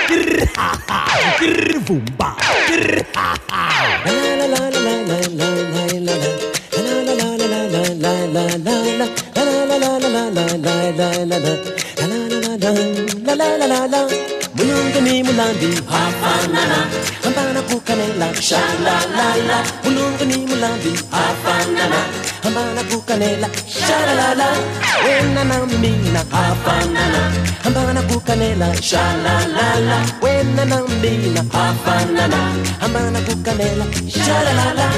grr ha ha, grr vumba, grr ha ha. La la la la la la la la la. La la la la la la la la la la. La la la la la la la la la la. La la la la la. Mulungu ni mulambi hafanana, hambana kukanela sha la la la. Mulungu ni mulambi hafanana, hambana kukanela sha la la la. Wena na mina hafanana, hambana kukanela sha la la la. Wena na mina hafanana, hambana kukanela sha la la la.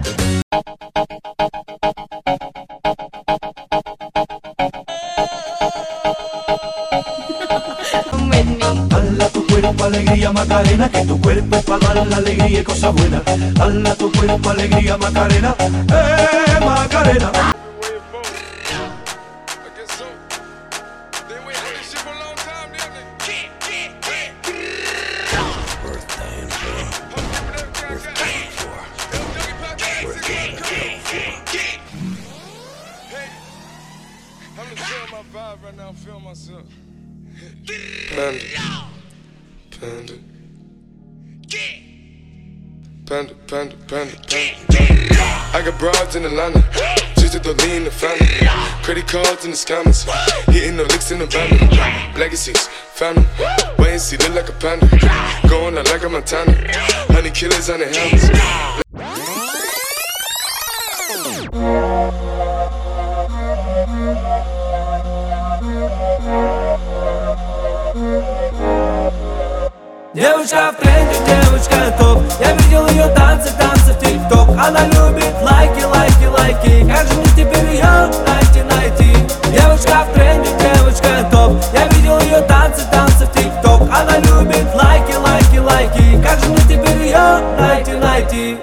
Dala tu cuerpo alegría Macarena, que tu cuerpo es para dar la alegría y cosas buenas. Dala tu cuerpo alegría Macarena, Macarena. Panda, panda. I got broads in Atlanta, just to lean the family. Credit cards in the scammers, hitting the licks in the van. Legacies, found them, wait and see, look like a panda. Going out like a Montana, honey killers on the helmets. Девушка в тренде, девушка топ. Я видел ее танцы в ТикТок. Она любит лайки. Как же мне теперь ее найти? Девушка в тренде, девушка топ. Я видел ее танцы в ТикТок. Она любит лайки. Как же мне теперь ее найти?